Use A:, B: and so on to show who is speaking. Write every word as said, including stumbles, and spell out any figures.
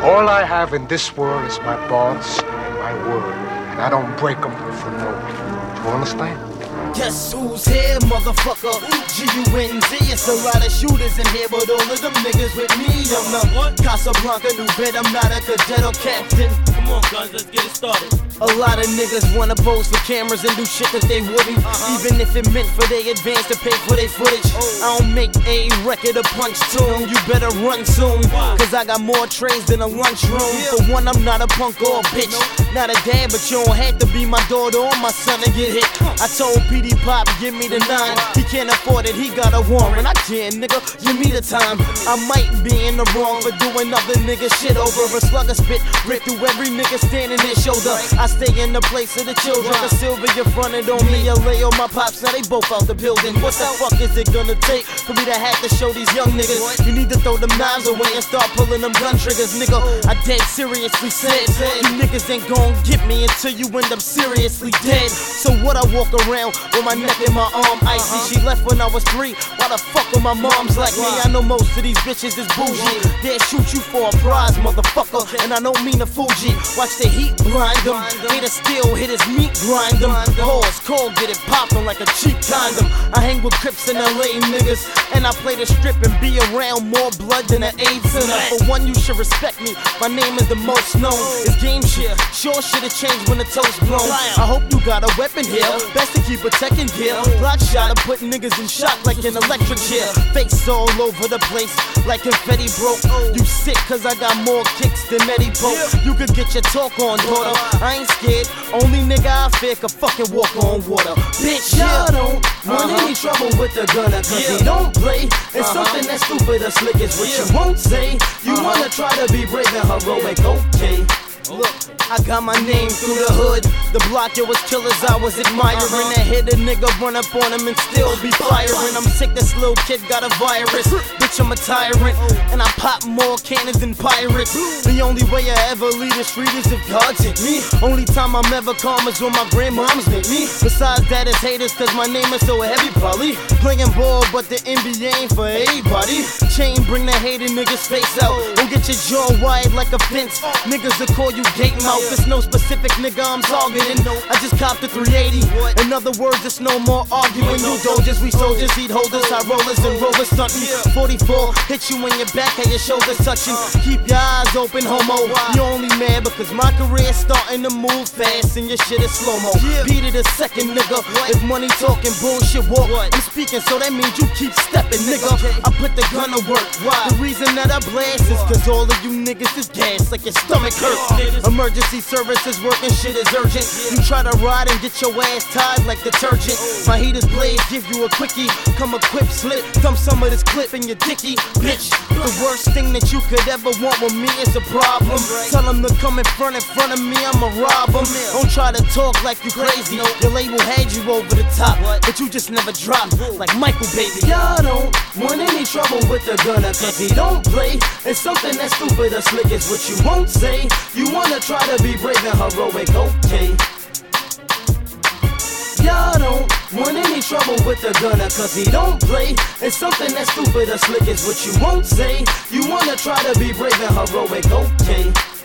A: All I have in this world is my balls and my word, and I don't break them for no one. Do you understand?
B: Guess who's here, motherfucker? G U N Z. It's a lot of shooters in here, but all of them niggas with me. I'm the Casablanca new vet. I'm not a cadet or captain.
C: Come on, guns, let's get it started.
B: A lot of niggas wanna pose for cameras and do shit that they wouldn't, uh-huh. Even if it meant for they advance to pay for their footage. Oh. I don't make a record a punch tune. You better run soon, cause I got more trays than a lunchroom. Yeah. For one, I'm not a punk or a bitch. Nope. Not a dad, but you don't have to be my daughter or my son to get hit. I told P D Pop, give me the nine. He can't afford it, he got a warrant. I can't, nigga, give me the time. I might be in the wrong for doing other niggas shit over a slugger spit. Rip through every nigga standing their shoulder. I stay in the place of the children. The silver you fronted on me, L A on my pops, now they both out the building. What the fuck is it gonna take for me to have to show these young niggas? You need to throw them knives away and start pulling them gun triggers, nigga. I dead seriously said, you niggas ain't gon' get me until you end up seriously dead. So what, I walk around with my neck and my arm icy. She left when I was three, why the fuck are my moms like me? I know most of these bitches is bougie. They'll shoot you for a prize, motherfucker, and I don't mean a Fuji. Watch the heat blind them. Haters still hit his meat, grind them. Pause, cold, get it poppin' like a cheap condom. I hang with Crips in L A niggas, and I play the strip and be around more blood than an AIDS center. For one, you should respect me, my name is the most known. It's game shit, sure shit'll change when the toast blown. I hope you got a weapon here, best to keep a tech in gear. Block shot, I put niggas in shock like an electric chair. Face all over the place like confetti broke. You sick cause I got more kicks than Eddie Pope. You could get your talk on, daughter, I ain't scared. Only nigga I fear could fucking walk on water. Bitch, y'all don't want any trouble with the gunner, cause he don't play. It's something that's stupid or slick is what you won't say. You wanna try to be brave and heroic, okay. Look, I got my name through the hood. The block, it was killers I was admiring. That hit a nigga, run up on him and still be firing. I'm sick, this little kid got a virus. Bitch, I'm a tyrant, and I pop more cannons than pirates. The only way I ever leave the street is if God take me. Only time I'm ever calm is when my grandmoms make me. Besides that, it's haters, cause my name is so heavy, probably. Playing ball, but the N B A ain't for everybody. Chain, bring the hated niggas face out. Don't get your jaw wide like a fence. Niggas will call you You gate mouth, it's no specific nigga I'm targeting. I just copped a three eighty. In other words, it's no more arguing. You doges, we soldiers, heat holders, high rollers, and rovers stunting. forty-four, hit you in your back, and your shoulders touching. Keep your eyes open, homo. You only mad because my career's starting to move fast, and your shit is slow-mo. Beat it a second, nigga. If money talking bullshit walk, I'm speaking, so that means you keep stepping, nigga. I put the gun to work. The reason that I blast is cause all of you niggas is gas like your stomach hurts. Emergency services working, shit is urgent. You try to ride and get your ass tied like detergent. My heater's blade give you a quickie. Come equipped, slip, dump some of this clip in your dicky. Bitch, the worst thing that you could ever want with me is a problem. Tell them to come in front in front of me, I'ma rob them. Don't try to talk like you crazy. Your label had you over the top, but you just never drop like Michael, baby. Y'all don't want any trouble with the gunner, cause he don't play. It's something that's stupid or slick is what you won't say. You wanna try to be brave and heroic, okay. Y'all don't want any trouble with the gunner, cause he don't play. It's something that's stupid or slick is what you won't say. You wanna try to be brave and heroic, okay.